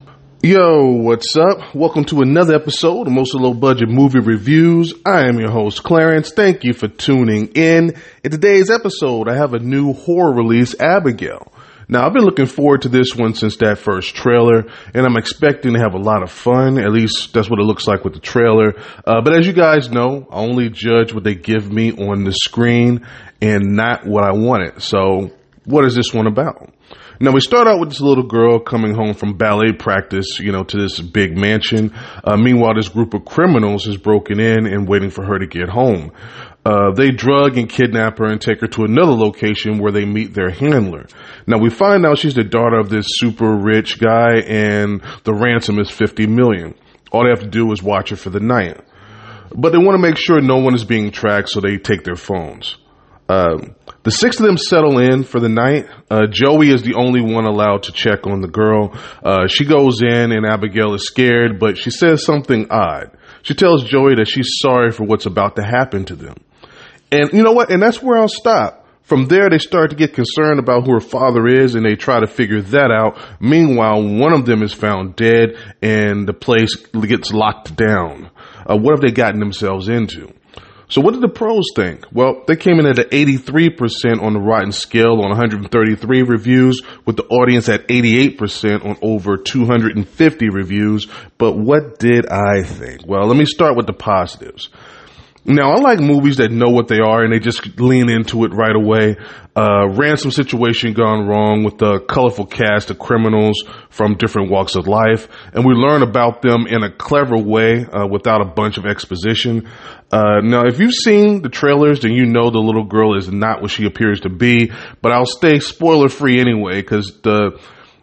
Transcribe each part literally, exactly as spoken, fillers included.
Yo, what's up? Welcome to another episode of Mostly Low Budget Movie Reviews. I am your host, Clarence. Thank you for tuning in. In today's episode, I have a new horror release, Abigail. Now, I've been looking forward to this one since that first trailer, and I'm expecting to have a lot of fun. At least that's what it looks like with the trailer. Uh, but as you guys know, I only judge what they give me on the screen and not what I wanted. So, what is this one about? Now, we start out with this little girl coming home from ballet practice, you know, to this big mansion. Uh, meanwhile, this group of criminals has broken in and waiting for her to get home. Uh, they drug and kidnap her and take her to another location where they meet their handler. Now, we find out she's the daughter of this super rich guy and the ransom is fifty million dollars. All they have to do is watch her for the night. But they want to make sure no one is being tracked, so they take their phones. Um, the six of them settle in for the night. Uh, Joey is the only one allowed to check on the girl. Uh, she goes in and Abigail is scared, but she says something odd. She tells Joey that she's sorry for what's about to happen to them. And you know what? And that's where I'll stop. From there, they start to get concerned about who her father is, and they try to figure that out. Meanwhile, one of them is found dead, and the place gets locked down. Uh, what have they gotten themselves into? So what did the pros think? Well, they came in at an eighty-three percent on the Rotten scale on one hundred thirty-three reviews, with the audience at eighty-eight percent on over two hundred fifty reviews. But what did I think? Well, let me start with the positives. Now, I like movies that know what they are and they just lean into it right away. Uh, ransom situation gone wrong with the colorful cast of criminals from different walks of life. And we learn about them in a clever way uh, without a bunch of exposition. Uh, now, if you've seen the trailers, then you know the little girl is not what she appears to be. But I'll stay spoiler free anyway because the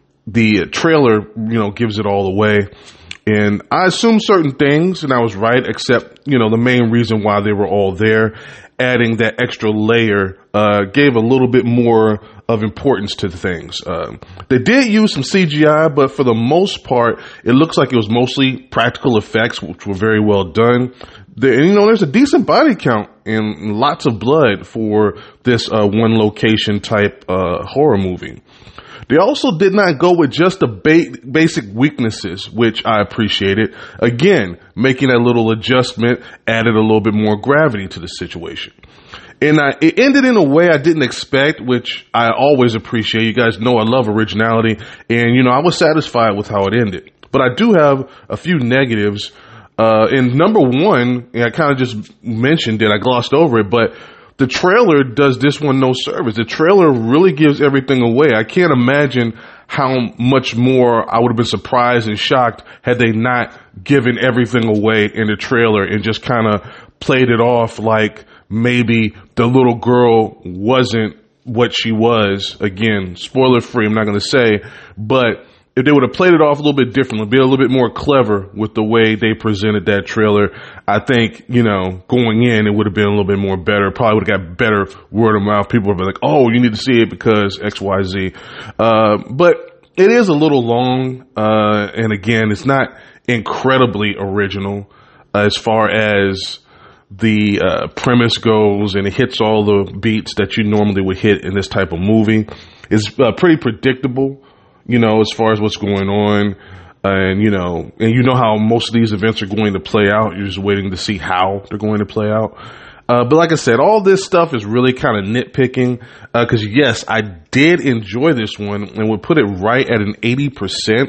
the trailer, you know, gives it all away. And I assumed certain things, and I was right, except, you know, the main reason why they were all there, adding that extra layer, uh, gave a little bit more of importance to the things. Uh, they did use some C G I, but for the most part, it looks like it was mostly practical effects, which were very well done. The, and, you know, there's a decent body count and lots of blood for this uh, one location type uh, horror movie. They also did not go with just the ba- basic weaknesses, which I appreciated. Again, making that little adjustment added a little bit more gravity to the situation. And I, it ended in a way I didn't expect, which I always appreciate. You guys know I love originality. And, you know, I was satisfied with how it ended. But I do have a few negatives. Uh, and number one, and I kind of just mentioned it, I glossed over it, but the trailer does this one no service. The trailer really gives everything away. I can't imagine how much more I would have been surprised and shocked had they not given everything away in the trailer and just kind of played it off like maybe the little girl wasn't what she was. Again, spoiler free, I'm not going to say, but if they would have played it off a little bit differently, be a little bit more clever with the way they presented that trailer, I think, you know, going in, it would have been a little bit more better. Probably would have got better word of mouth. People would be like, oh, you need to see it because X, Y, Z. Uh, but it is a little long. Uh, and again, it's not incredibly original uh, as far as the uh, premise goes, and it hits all the beats that you normally would hit in this type of movie. It's uh, pretty predictable, you know, as far as what's going on. And, you know, and you know how most of these events are going to play out. You're just waiting to see how they're going to play out. Uh, but like I said, all this stuff is really kind of nitpicking. Uh, cause yes, I did enjoy this one and would put it right at an eighty percent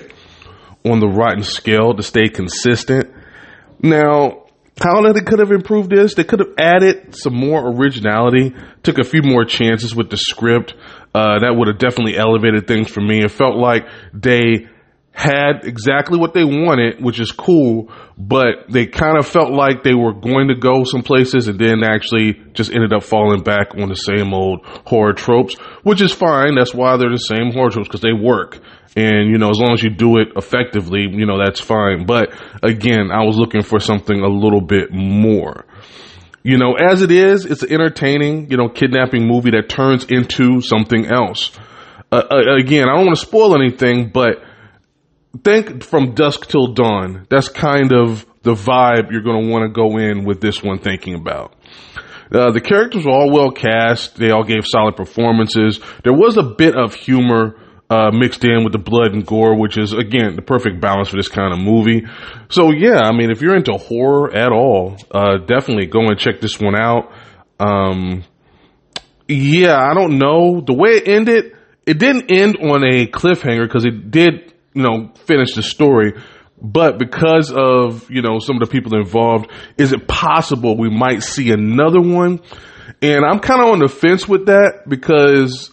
on the Rotten scale to stay consistent. Now, how they could have improved this? They could have added some more originality, took a few more chances with the script. Uh, that would have definitely elevated things for me. It felt like they had exactly what they wanted, which is cool, but they kind of felt like they were going to go some places and then actually just ended up falling back on the same old horror tropes, which is fine. That's why they're the same horror tropes, because they work. And, you know, as long as you do it effectively, you know, that's fine. But again, I was looking for something a little bit more. You know, as it is, it's an entertaining, you know, kidnapping movie that turns into something else. Uh, again, I don't want to spoil anything, but think From Dusk Till Dawn. That's kind of the vibe you're going to want to go in with this one thinking about. Uh, the characters were all well cast. They all gave solid performances. There was a bit of humor uh, mixed in with the blood and gore, which is, again, the perfect balance for this kind of movie. So, yeah, I mean, if you're into horror at all, uh, definitely go and check this one out. Um, yeah, I don't know. The way it ended, it didn't end on a cliffhanger because it did, you know, finish the story. But because of, you know, some of the people involved, is it possible we might see another one? And I'm kind of on the fence with that because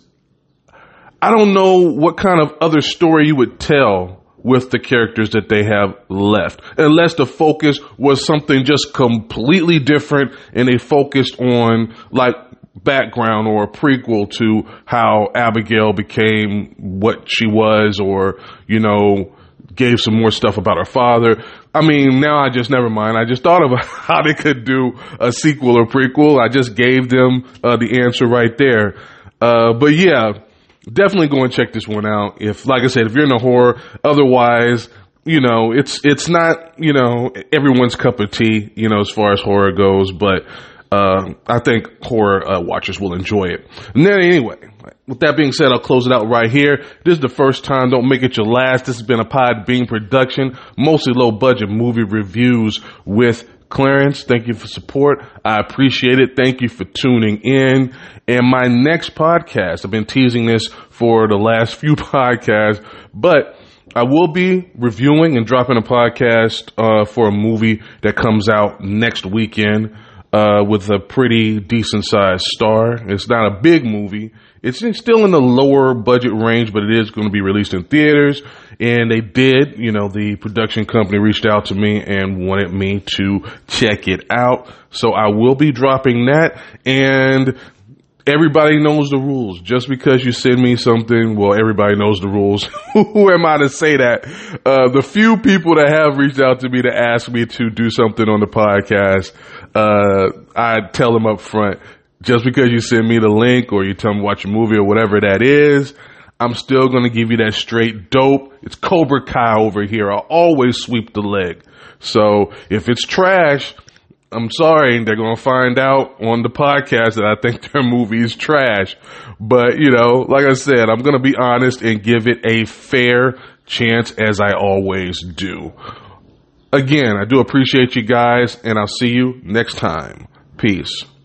I don't know what kind of other story you would tell with the characters that they have left, unless the focus was something just completely different and they focused on like background or a prequel to how Abigail became what she was, or, you know, gave some more stuff about her father. I mean, now I just, never mind. I just thought of how they could do a sequel or prequel. I just gave them uh, the answer right there. Uh, but yeah, definitely go and check this one out. If, like I said, if you're into horror, otherwise, you know, it's, it's not, you know, everyone's cup of tea, you know, as far as horror goes, but, uh, I think horror uh, watchers will enjoy it. And then anyway, with that being said, I'll close it out right here. This is the first time. Don't make it your last. This has been a Podbean production, mostly low budget movie reviews with Clarence. Thank you for support. I appreciate it. Thank you for tuning in. And my next podcast, I've been teasing this for the last few podcasts, but I will be reviewing and dropping a podcast uh, for a movie that comes out next weekend uh, with a pretty decent sized star. It's not a big movie. It's still in the lower budget range, but it is going to be released in theaters. And they did, you know, the production company reached out to me and wanted me to check it out. So I will be dropping that. And everybody knows the rules. Just because you send me something, well, everybody knows the rules. Who am I to say that? Uh, the few people that have reached out to me to ask me to do something on the podcast, uh, I tell them up front, just because you send me the link or you tell me to watch a movie or whatever that is, I'm still going to give you that straight dope. It's Cobra Kai over here. I'll always sweep the leg. So if it's trash, I'm sorry. They're going to find out on the podcast that I think their movie is trash. But, you know, like I said, I'm going to be honest and give it a fair chance, as I always do. Again, I do appreciate you guys, and I'll see you next time. Peace.